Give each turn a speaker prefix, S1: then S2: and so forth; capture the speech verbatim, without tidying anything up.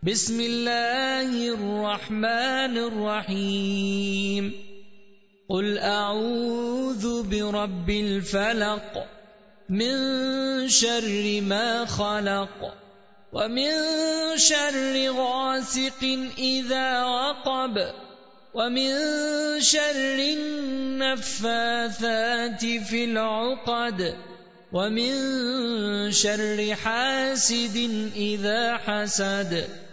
S1: بسم الله الرحمن الرحيم قل أعوذ برب الفلق من شر ما خلق ومن شر غاسق إذا وقب ومن شر النفاثات في العقد ومن شر حاسد إذا حسد